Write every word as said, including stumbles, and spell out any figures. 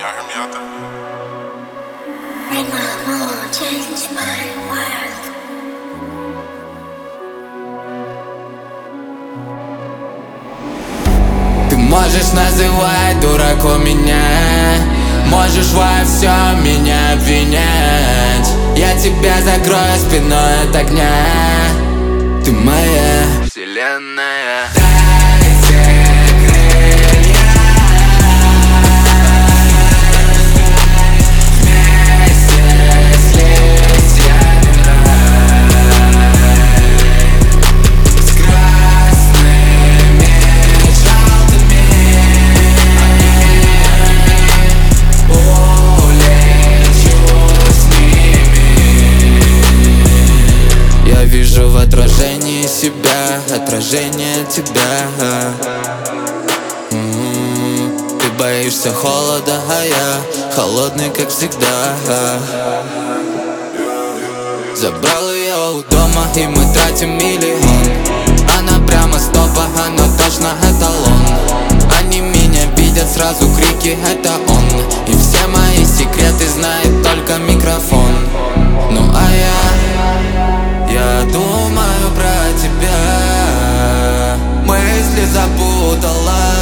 y'all hear me out there? Make my mood change my world. Ты можешь называть дураком меня, можешь во всем меня обвинять. Я тебя закрою спиной от огня. Ты моя вселенная. Дайте крылья, вместе слетим в рай, с красными желтыми улечу с ними. Я вижу в отражении себя, отражение тебя. М-м-м. Ты боишься холода, а я холодный, как всегда. Забрал ее у дома, и мы тратим миллион. Она прямо с топа, она точно эталон. Они меня видят, сразу крики, это он. И все мои секреты знает только микрофон. Ну а я, я думаю про тебя. Мысли запутала.